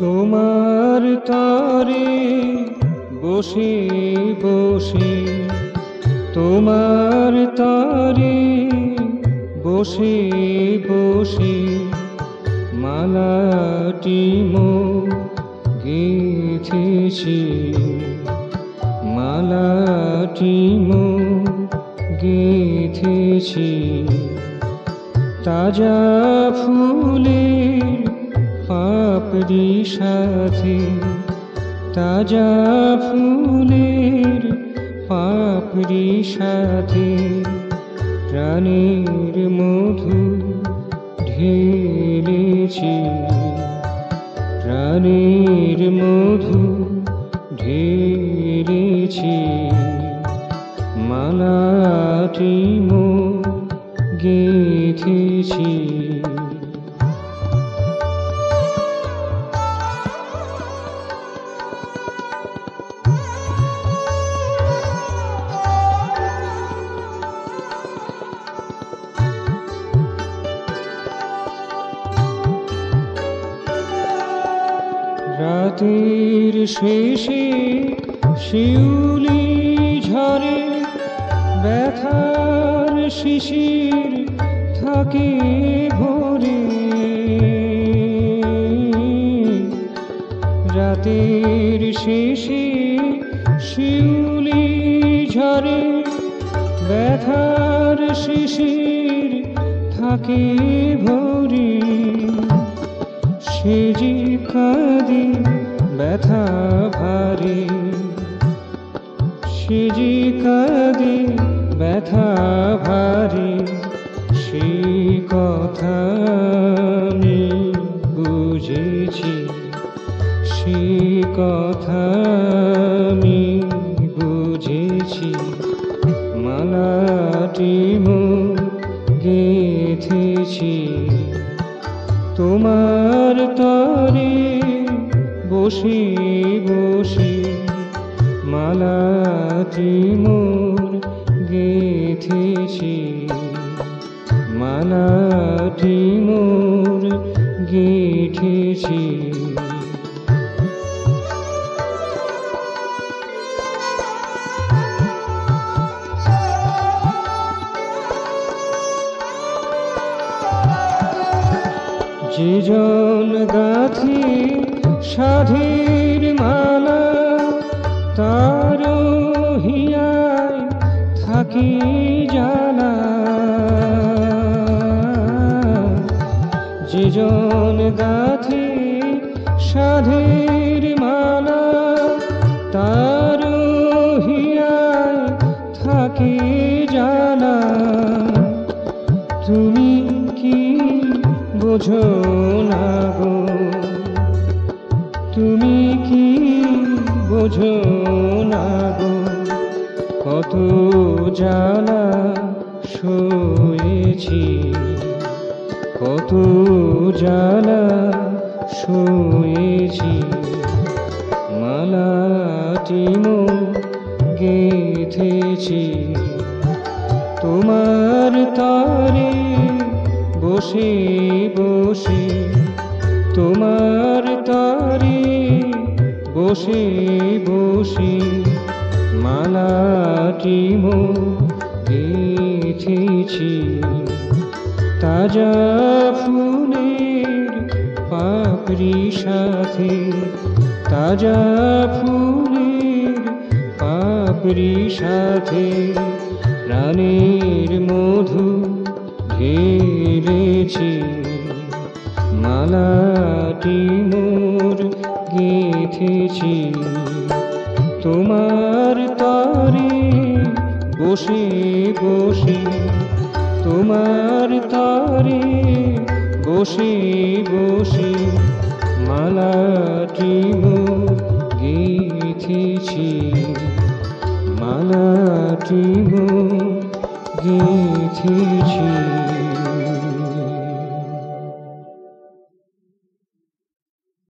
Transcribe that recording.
তোমার তরে বসে বসে, তোমার তরে বসে বসে মালাটি মো গেঁথেছি, মালাটি মো গেঁথেছি। তাজা ফুলের পাপড়ি সাথে, তাজা ফুলের পাপড়ি সাথে প্রাণের মধু ঢেলেছি, প্রাণের মধু ঢেলেছি। মালাটি মো গেঁথেছি। রাতের শেষে শিউলি ঝরে, ব্যথার শিশির থাকে ভরে। রাতের শেষে শিউলি ঝরে, ব্যথার শিশির থাকে ভরে। সে যে কাঁদে ব্যথা ভারে, সে যে কাঁদে ব্যথা ভারে। সে কথা আমি বুঝেছি, সে কথা আমি বুঝেছি। মালাটি মো গেঁথেছি। তোমার তরে বসে বসে মালাটি মোর গেঁথেছি, মালাটি মোর গেঁথেছি। যে জন গাঁথে সাধের মালা, তার হিয়ায় থাকে জ্বালা। যে জন গাঁথে সাধের মালা, তার হিয়ায় থাকে জ্বালা। তুমি কি বোঝো না গো, তুমি কি বোঝো না গো। কত জ্বালা সয়েছি, কত জ্বালা সয়েছি। মালাটি মো গেঁথেছি। তোমার তরে বসে বসে, তোমার তরে বসে বসে মালাটি মো গেঁথেছি। তাজা ফুলের পাপড়ি সাথে, তাজা ফুলের পাপড়ি সাথে প্রাণের মধু ঢেলেছি। মালাটি মোর গেঁথেছি। তোমার তরে বসে বসে, তোমার তরে বসে বসে মালাটি মোর গেঁথেছি, মালাটি মোর গেঁথেছি।